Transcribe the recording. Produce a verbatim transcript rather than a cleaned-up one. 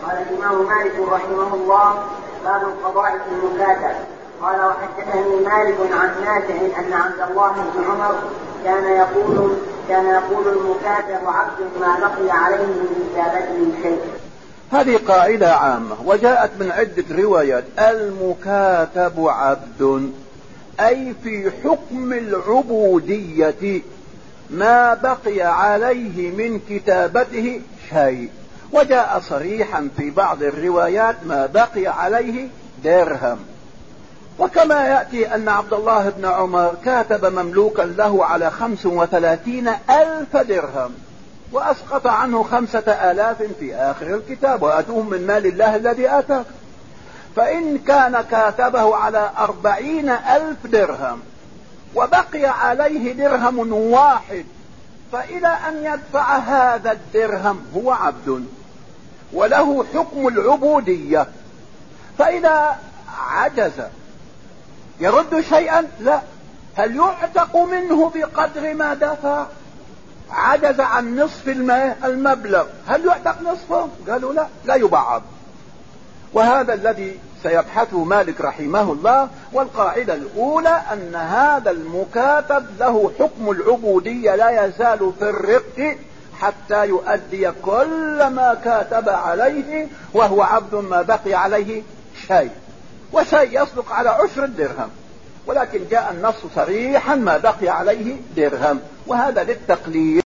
قال الإمام مالك رحمه الله: باب القضاء في المكاتب. قال: وحدثني مالك عن نافع أن عبد الله بن عمر كان يقول كان يقول المكاتب عبد ما بقي عليه من كتابته شيء. هذه قاعدة عامة وجاءت من عدة روايات. المكاتب عبد، أي في حكم العبودية ما بقي عليه من كتابته شيء. وجاء صريحا في بعض الروايات ما بقي عليه درهم. وكما يأتي أن عبد الله بن عمر كاتب مملوكا له على خمس وثلاثين ألف درهم وأسقط عنه خمسة آلاف في آخر الكتاب: وآتوهم من مال الله الذي آتاك. فإن كان كاتبه على أربعين ألف درهم وبقي عليه درهم واحد، فإلى أن يدفع هذا الدرهم هو عبد وله حكم العبودية. فإذا عجز يرد شيئا؟ لا. هل يعتق منه بقدر ما دفع؟ عجز عن نصف المبلغ، هل يعتق نصفه؟ قالوا لا، لا يبعض. وهذا الذي سيبحثه مالك رحمه الله. والقاعدة الأولى أن هذا المكاتب له حكم العبودية، لا يزال في الرق حتى يؤدي كل ما كاتب عليه، وهو عبد ما بقي عليه شيء، وشيء يصدق على عشر الدرهم، ولكن جاء النص صريحا ما بقي عليه درهم، وهذا للتقليد.